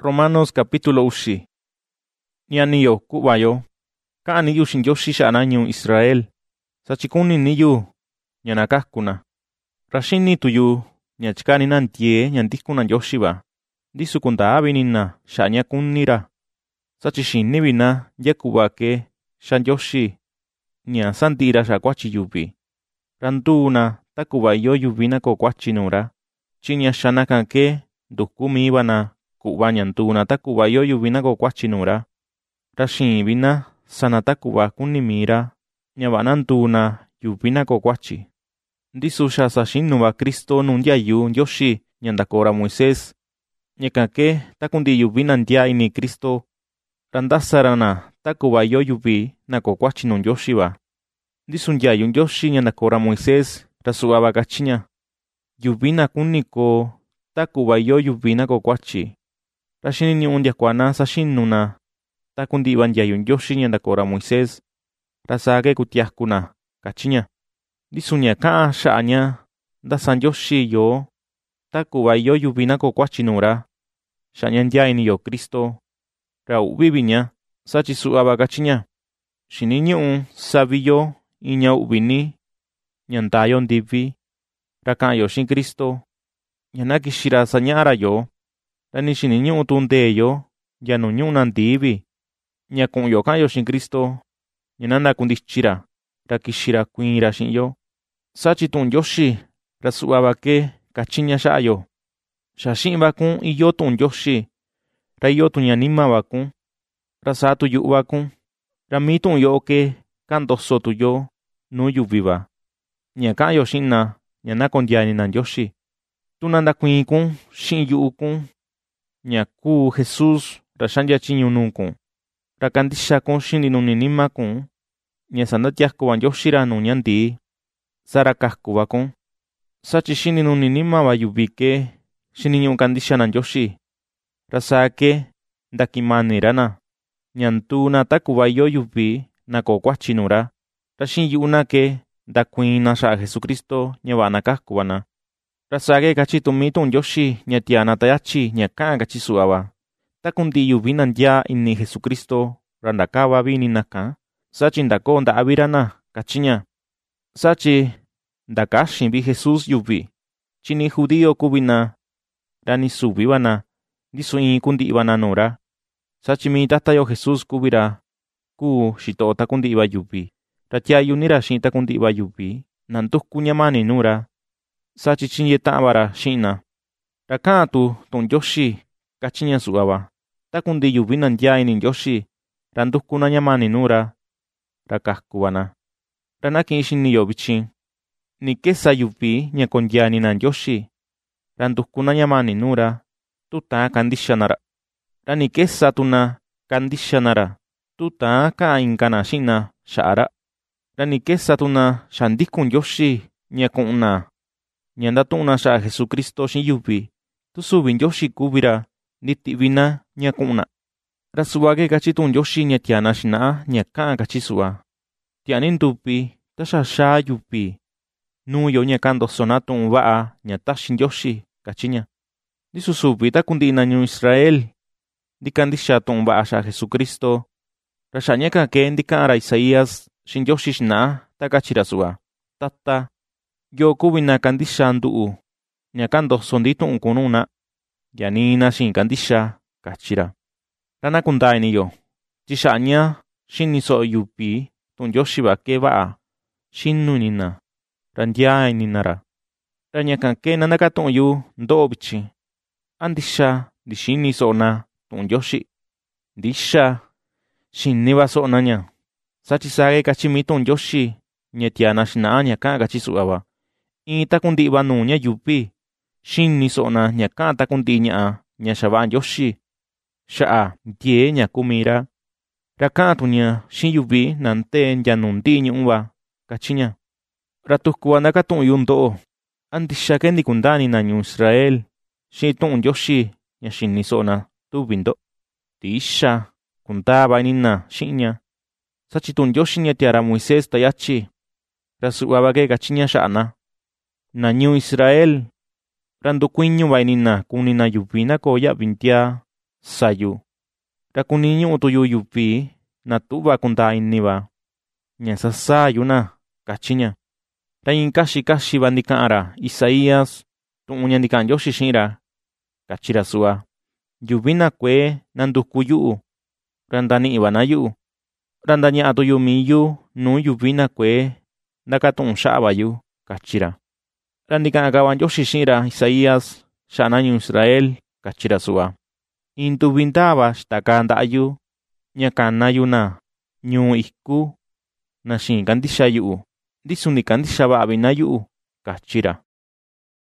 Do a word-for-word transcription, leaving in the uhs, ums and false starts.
Romanos capítulo uxi. Ñaniyo ku'vayo, ka'an niyu xi'in Ndioxi xa'na ñuu Israel, sachikuni niyu ña nakakuna. Ra xini tuyu ña chikanina ntiee ña ndikuna Ndioxi va, ndisu kundaa vinina xa'a ña kunira. Sachi xini vina nya ku'va kee xa Ndioxi ña santi'i ra xa'a kuachi yuvi. Ra nduuna ta ku'va iyo yuvi na koo kuachi nuu ra, chi ña xa nakan kee nduku mii va na ku'va ña nduuna ta ku'va iyo yuvi na koo kuachi nuu ra. Ra xiin vina sana ta ku'va kuni mii ra ña va'a na nduuna yuvi na koo kuachi. Ndisu xa saxinu va Kristo nuu ndiayu Ndioxi ña ndakoo ra Moisés. Ñakan kee taku ndi'i yuvi na ntiaa ini Kristo, ra ndasa ra na ta ku'va iyo yuvi na koo kuachi nuu Ndioxi va. Ndisu ndiayu Ndioxi ña ndakoo ra Moisés ra su'va va kachi ña: yuvi na kuni koo ta ku'va iyo yuvi na koo kuachi. Ra xini ñu'u ndiakua na saxinu na taku ndi'i va ndiayu Ndioxi ña ndakoo ra Moisés, ra saa kee kutiaku na, kachi ña. Ndisu ña ka'an xa'a ña ndasa Ndioxi yoo ta ku'va iyo yuvi na koo kuachi nuu ra, xa'a ña ntiaa ini yo Kristo, ra u'vi vi ña, sachi su'va va kachi ña: xini ñu'u savi yo in ña u'vi ni ña ndaa yo ndivi, ra ka'an yo xi'in Kristo ña na kixi ra saña'a ra yoo. Ra ni xini ñu'u tu ndee yo ya nuu ñu'u nandii vi, ña ku'un yo ka'an yo xi'in Kristo ña na ndakundichi ra, ra kixi ra kuiin ra xi'in yo. Sachi tu'un Ndioxi ra su'va va kee kachi ña xa'a yo: xa xi'in va kun iyo tu'un Ndioxi, ra iyo tu ñanima va kun, ra saa tu yu'u va kun. Ra mii tu'un yo'o kee ka'an ndoso tu yo nuu yuvi va, ña ka'an yo xi'in na ña na kondiaa ini na Ndioxi. Tu na ndakuiin kun xi'in yu'u kun ña kuu Jesús ra xa'ndia tyiñu nuu kun, ra kandixa kun xi'in ndinuni nima kun ña sandatiaku va Ndioxi ra nuu ña ndii, sa ra kaku va kun. Sachi xi'in ndinuni nima va yuvi kee xini ñu'u kandixa na Ndioxi, ra saa kee ndaki'in mani ra na, ña nduu na ta ku'va iyo yuvi na koo kuachi nuu ra, ra xi'in yu'u na kee ndakuiin na xa'a Jesucristo ña va'a nakaku va na. Ra saa kee kachi tu mii tu'un Ndioxi ña tiaa na tayachi ña ka'an kachi su'va va: taku ndi'i yuvi na ntiaa ini Jesucristo ra ndakava vi ini nakan, sachi ndakoo nda'vi ra na, kachi ña. Sachi ndakaxin vi Jesús yuvi, chi ni judío kuvi na, ra ni suvi va na, ndisu iin kundi'i va na nuu ra. Sachi mii Tata yo Jesús kuvi ra kuu xito'o taku ndi'i va yuvi, ra tiayu ni ra xi'in taku ndi'i va yuvi na nduku ñamani nuu ra, sachi chinyee ta'an va ra xi'in na. Ra ka'an tu tu'un Ndioxi kachi ña su'va va: taku ndi'i yuvi na ntiaa ini Ndioxi, ra nduku na ñamani nuu ra, ra kaku va na. Ra naki'in xini yo vichin, ni kesa yuvi ña kondiaa ini na Ndioxi, ra nduku na ñamani nuu ra, tu taa kandixa na ra. Ra ni kesa tu na kandixa na ra, tu taa ka'an inka na xi'in na xa'a ra. Ra ni kesa tu na xa ndikun Ndioxi ña ku'un na ña ndatu'un na xa'a Jesucristo xi'in yuvi, tu suvi Ndioxi kuvi ra ndi ti'vi na ña ku'un na. Ra su'va kee kachi tu'un Ndioxi ña tiaa na xina'a ña ka'an kachi su'va: tiaa ni nduvi ta xa xaa yuvi nuu yo ña ka'an ndoso na tu'un va'a ña taxi Ndioxi, kachi ña. Ndisu suvi taku ndi'i na ñuu Israel ndikandixa tu'un va'a xa'a Jesucristo, ra xa'a ñakan kee ndika'an ra Isaías xi'in Ndioxi xina'a ta kachi ra su'va: Tata, yoo kuvi na kandixa ndu'u ña ka'an ndoso ndi tu'un kun nuu na, ya nii na xiin kandixa, kachi ra. Ra na kundaa ini yo, chi xa'a ña xini so'o yuvi tu'un Ndioxi va kee va'a xinu ini na, ra ntiaa ini na ra. Ra ñakan kee na nakatu'un yu ndo'o vichin: ¿a ndixa ndi xini so'o na tu'un Ndioxi? Ndixa, xini va so'o na ña. Sachi saa kee kachi mii tu'un Ndioxi ña tiaa na xina'a ña ka'an kachi su'va va: iin taku ndi'i va nuu ña yuvi xini so'o na ña ka'an taku ndi'i ña'a ña xava'a Ndioxi xa'a ntiee ña kuu mii ra, ra ka'an tu ña xi'in yuvi na ntee nya nuu ndi'i ñu'ú va, kachi ña. Ra tuku va nakatu'un yu ndo'o: ¿a ndixa kee ndi kundaa ini na ñuu Israel xi'in tu'un Ndioxi ña xini so'o na tuvi ndo? Ndixa, kundaa va ini na xi'in ña. Sachi tu'un Ndioxi ña tiaa ra Moisés tayachi, ra su'va va kee kachi ña xa'a na: na ñuu Israel, ra ndukuiñu va ini na kuni na yuvi na koo ya'vi ntiaa sayu. Ra kuni ñu'u tuyu yuvi na tu'va kundaa ini va ña sasaa yu na, kachi ña. Ra iin kaxi kaxi va ndika'an ra Isaías tu'un ña ndika'an Ndioxi xi'in ra, kachi ra su'va: Yuvi na kuee nanduku yu'u, ra ndani'i va na yu'u. Ra ndaña'a tuyu mii yu nuu yuvi na kuee ndakatu'un xa'a va yu, kachi ra. Ra ndika'an ka va Ndioxi xi'in ra Isaías xa'a na ñuu Israel, kachi ra su'va: Iin ntuvi ndaa va xtaka nda'a yu ña kana yu na ñuu iku na xiin kandixa yu'u, ndi suni kandixa va'a vi na yu'u, kachi ra.